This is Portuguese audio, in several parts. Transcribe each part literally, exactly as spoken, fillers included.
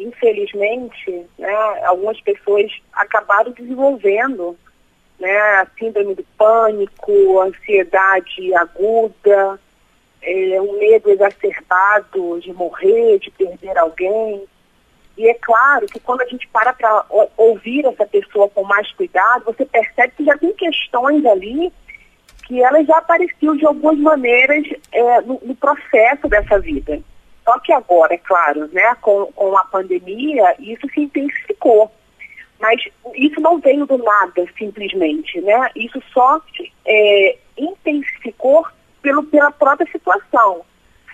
infelizmente, né, algumas pessoas acabaram desenvolvendo, né, a síndrome do pânico, a ansiedade aguda, é, um medo exacerbado de morrer, de perder alguém. E é claro que quando a gente para para ouvir essa pessoa com mais cuidado, você percebe que já tem questões ali que elas já apareciam de algumas maneiras é, no, no processo dessa vida. Só que agora, é claro, né, com, com a pandemia, isso se intensificou. Mas isso não veio do nada, simplesmente, né? Isso só é, intensificou pelo, pela própria situação.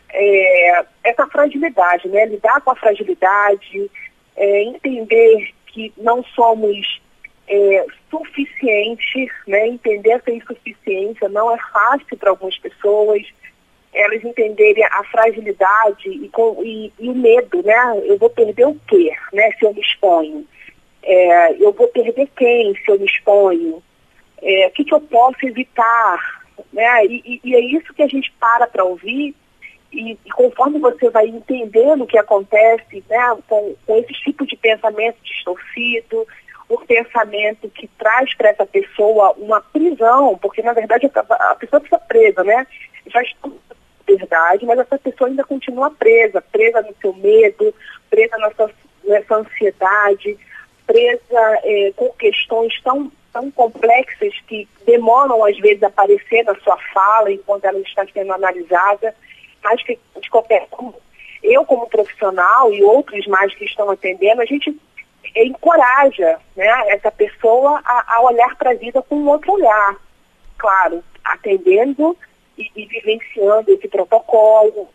É, essa fragilidade, né? Lidar com a fragilidade, é, entender que não somos é, suficientes, né? Entender essa insuficiência não é fácil para algumas pessoas, elas entenderem a fragilidade e, com, e, e o medo, né? Eu vou perder o quê, né? Se eu me exponho? É, eu vou perder quem se eu me exponho? É, o que, que eu posso evitar? Né? E, e, e é isso que a gente para para ouvir. E, e conforme você vai entendendo o que acontece, né, com, com esse tipo de pensamento distorcido, um pensamento que traz para essa pessoa uma prisão, porque na verdade a, a pessoa fica presa, né? Faz tudo verdade, mas essa pessoa ainda continua presa, presa no seu medo, presa nessa, nessa ansiedade, presa é, com questões tão, tão complexas que demoram às vezes a aparecer na sua fala enquanto ela está sendo analisada. Mas que, de qualquer forma, eu como profissional e outros mais que estão atendendo, a gente encoraja, né, essa pessoa a, a olhar para a vida com um outro olhar. Claro, atendendo e, e vivenciando esse protocolo,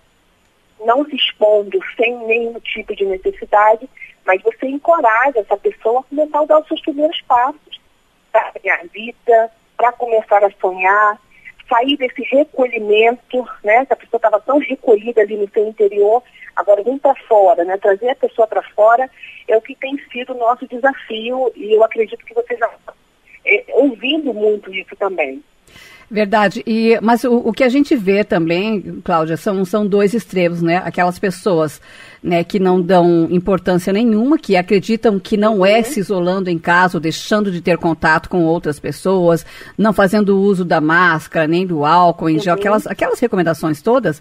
não se expondo sem nenhum tipo de necessidade, mas você encoraja essa pessoa a começar a dar os seus primeiros passos para ganhar vida, para começar a sonhar, sair desse recolhimento, né? Que a pessoa estava tão recolhida ali no seu interior, agora vem para fora, né? Trazer a pessoa para fora é o que tem sido o nosso desafio e eu acredito que vocês já estão é, ouvindo muito isso também. Verdade, e, mas o, o que a gente vê também, Cláudia, são, são dois extremos, né? Aquelas pessoas, né, que não dão importância nenhuma, que acreditam que não é se isolando em casa, ou deixando de ter contato com outras pessoas, não fazendo uso da máscara, nem do álcool em gel, uhum. aquelas, aquelas recomendações todas,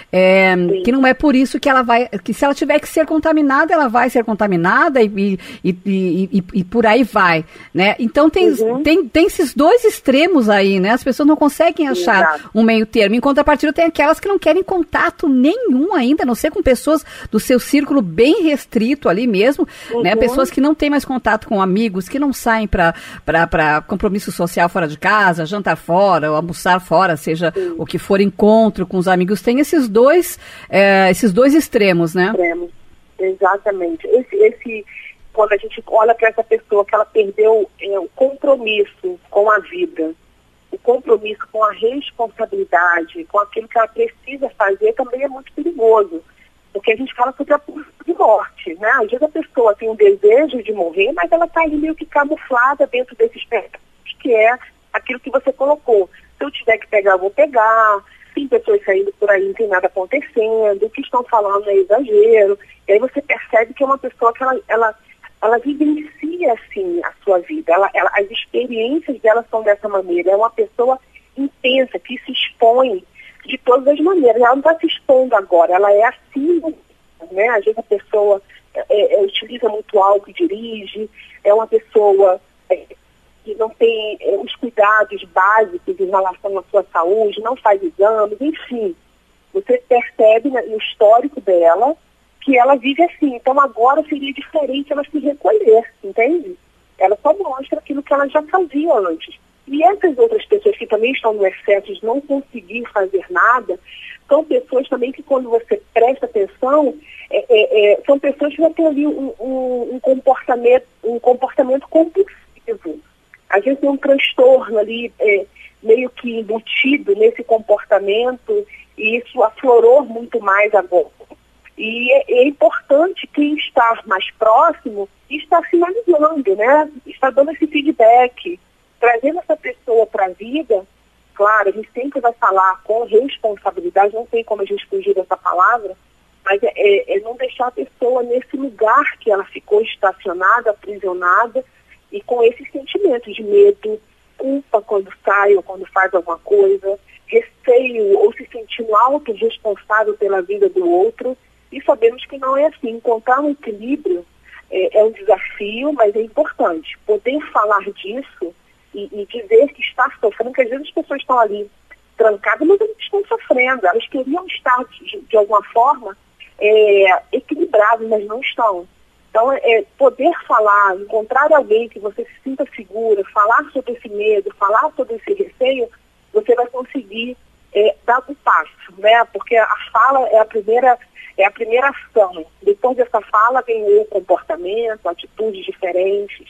é, que não é por isso que ela vai, que se ela tiver que ser contaminada, ela vai ser contaminada e, e, e, e, e, e por aí vai, né? Então tem, uhum. tem, tem esses dois extremos aí, né? As pessoas não conseguem achar Exato. um meio termo. Em contrapartida, tem aquelas que não querem contato nenhum ainda, a não ser com pessoas do seu círculo bem restrito ali mesmo, uhum. né? Pessoas que não têm mais contato com amigos, que não saem para compromisso social fora de casa, jantar fora, ou almoçar fora, seja Sim. o que for, encontro com os amigos. Tem esses dois, é, esses dois extremos, né? Extremos. Exatamente. Esse, esse, quando a gente olha para essa pessoa que ela perdeu é, o compromisso com a vida, o compromisso com a responsabilidade, com aquilo que ela precisa fazer, também é muito perigoso. Porque a gente fala sobre a pulsa de morte, né? Às vezes a pessoa tem um desejo de morrer, mas ela está ali meio que camuflada dentro desses pés, que é aquilo que você colocou. Se eu tiver que pegar, eu vou pegar. Tem pessoas saindo por aí, não tem nada acontecendo, o que estão falando é exagero. E aí você percebe que é uma pessoa que ela, ela, ela vivencia, assim, a sua vida. Ela, ela, as experiências dela são dessa maneira. É uma pessoa intensa, que se expõe de todas as maneiras. Ela não está se expondo agora, ela é assim, né? Às vezes a pessoa é, é, utiliza muito álcool e dirige, é uma pessoa é, que não tem é, os cuidados básicos em relação à sua saúde, não faz exames, enfim. Você percebe, né, no histórico dela que ela vive assim. Então agora seria diferente ela se recolher, entende? Ela só mostra aquilo que ela já fazia antes. E essas outras pessoas que também estão no excesso de não conseguir fazer nada, são pessoas também que quando você presta atenção, é, é, é, são pessoas que já têm ali um, um, um, comportamento, um comportamento compulsivo. Às vezes tem um transtorno ali é, meio que embutido nesse comportamento e isso aflorou muito mais agora. E é, é importante quem está mais próximo está sinalizando, né? Está dando esse feedback, trazendo essa pessoa para a vida. Claro, a gente sempre vai falar com responsabilidade, não tem como a gente fugir dessa palavra, mas é, é, é não deixar a pessoa nesse lugar que ela ficou estacionada, aprisionada, e com esses sentimentos de medo, culpa quando sai ou quando faz alguma coisa, receio ou se sentindo autorresponsável pela vida do outro, e sabemos que não é assim. Encontrar um equilíbrio é, é um desafio, mas é importante. Poder falar disso e, e dizer que está sofrendo, porque às vezes as pessoas estão ali trancadas, mas elas estão sofrendo, elas queriam estar de, de alguma forma é, equilibradas, mas não estão. Então, é, poder falar, encontrar alguém que você se sinta segura, falar sobre esse medo, falar sobre esse receio, você vai conseguir é, dar um passo, né? Porque a fala é a primeira, é a primeira ação. Depois dessa fala vem o comportamento, atitudes diferentes.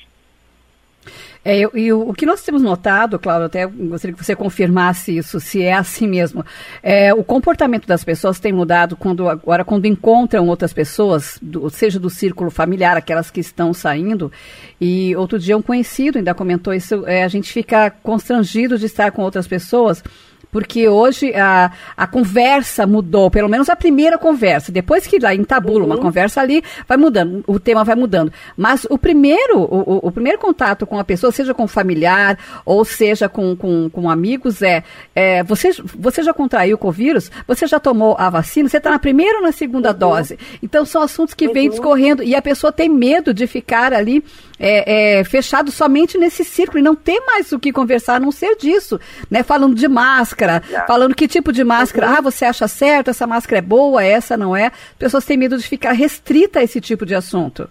É, eu, e o, o que nós temos notado, Cláudia, até gostaria que você confirmasse isso, se é assim mesmo. É, o comportamento das pessoas tem mudado quando, agora quando encontram outras pessoas, do, seja do círculo familiar, aquelas que estão saindo. E outro dia um conhecido ainda comentou isso, é, a gente fica constrangido de estar com outras pessoas, porque hoje a, a conversa mudou, pelo menos a primeira conversa. Depois que lá entabula uhum. uma conversa ali, vai mudando, o tema vai mudando. Mas o primeiro, o, o primeiro contato com a pessoa, seja com familiar ou seja com, com, com amigos, é, é você, você já contraiu com o vírus? Você já tomou a vacina? Você está na primeira ou na segunda uhum. dose? Então são assuntos que uhum. vêm discorrendo e a pessoa tem medo de ficar ali É, é, fechado somente nesse círculo e não ter mais o que conversar a não ser disso, né? Falando de máscara, yeah. falando que tipo de máscara, uhum. ah, você acha certo, essa máscara é boa, essa não é. As pessoas têm medo de ficar restrita a esse tipo de assunto.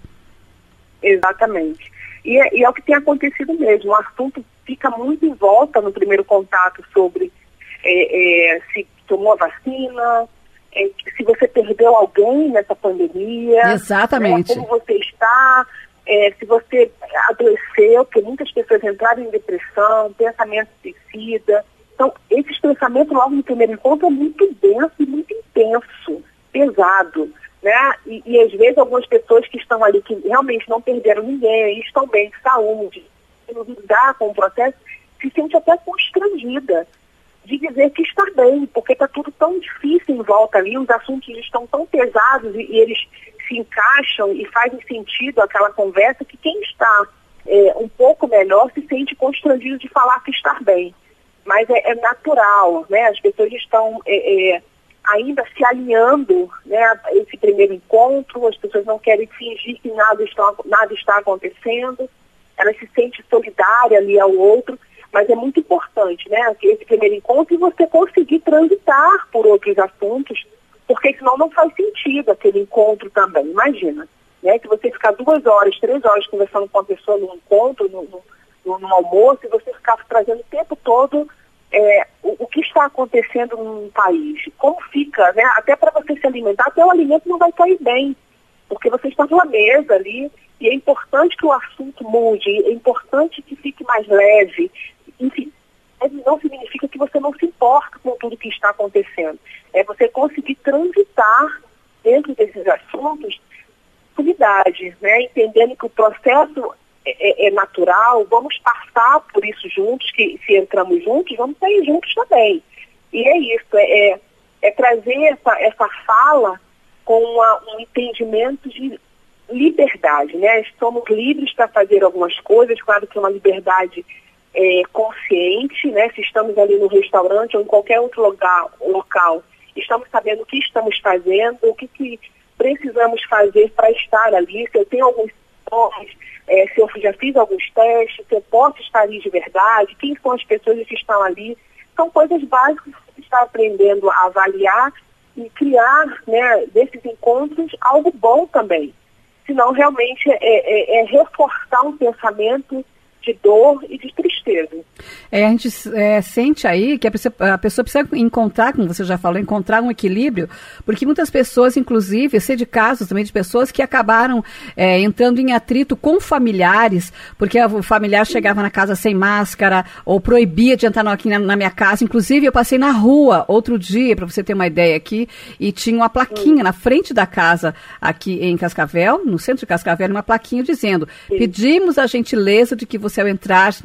Exatamente. E é, e é o que tem acontecido mesmo. O assunto fica muito em volta no primeiro contato sobre é, é, se tomou a vacina, é, se você perdeu alguém nessa pandemia. Exatamente. Né, como você está... É, se você adoeceu, porque muitas pessoas entraram em depressão, pensamento suicida. Então, esses pensamentos logo no primeiro encontro é muito denso e muito intenso, pesado, né? E, e às vezes algumas pessoas que estão ali, que realmente não perderam ninguém, estão bem de saúde, lidar com o processo, se sente até constrangida de dizer que está bem, porque está tudo tão difícil em volta ali, os assuntos estão tão pesados e, e eles se encaixam e fazem sentido aquela conversa, que quem está é, um pouco melhor se sente constrangido de falar que está bem. Mas é, é natural, né? As pessoas estão é, é, ainda se alinhando, né, a esse primeiro encontro, as pessoas não querem fingir que nada está, nada está acontecendo, elas se sentem solidárias ali ao outro, mas é muito importante, né, que esse primeiro encontro e você conseguir transitar por outros assuntos, porque senão não faz sentido aquele encontro também. Imagina, né, se você ficar duas horas, três horas conversando com uma pessoa num encontro, no, no, no almoço, e você ficar trazendo o tempo todo é, o, o que está acontecendo no país, como fica, né, até para você se alimentar, até o alimento não vai cair bem, porque você está numa mesa ali, e é importante que o assunto mude, é importante que fique mais leve, enfim, não significa que você não se importa com tudo que está acontecendo. É você conseguir transitar dentro desses assuntos com unidade, né? Entendendo que o processo é, é, é natural, vamos passar por isso juntos, que se entramos juntos, vamos sair juntos também. E é isso, é, é, é trazer essa, essa fala com uma, um entendimento de liberdade, né? Somos livres para fazer algumas coisas, claro que é uma liberdade É, consciente, né? Se estamos ali no restaurante ou em qualquer outro lugar, local, estamos sabendo o que estamos fazendo, o que, que precisamos fazer para estar ali, se eu tenho alguns sintomas, é, se eu já fiz alguns testes, se eu posso estar ali de verdade, quem são as pessoas que estão ali. São coisas básicas que você está aprendendo a avaliar e criar, né, desses encontros algo bom também. Senão realmente é, é, é reforçar um pensamento de dor e de tristeza. É, a gente é, sente aí que a pessoa, a pessoa precisa encontrar, como você já falou, encontrar um equilíbrio, porque muitas pessoas, inclusive, eu sei de casos também de pessoas que acabaram é, entrando em atrito com familiares, porque o familiar chegava na casa sem máscara, ou proibia de entrar aqui na, na minha casa. Inclusive, eu passei na rua outro dia, para você ter uma ideia aqui, e tinha uma plaquinha Sim. na frente da casa aqui em Cascavel, no centro de Cascavel, uma plaquinha dizendo: Sim. pedimos a gentileza de que você, ao entrar nessa residência,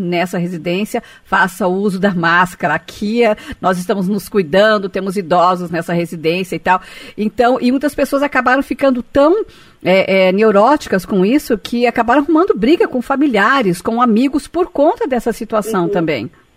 residência, faça uso da máscara. Aqui nós estamos nos cuidando, temos idosos nessa residência e tal. Então, e muitas pessoas acabaram ficando tão é, é, neuróticas com isso que acabaram arrumando briga com familiares, com amigos por conta dessa situação uhum. também.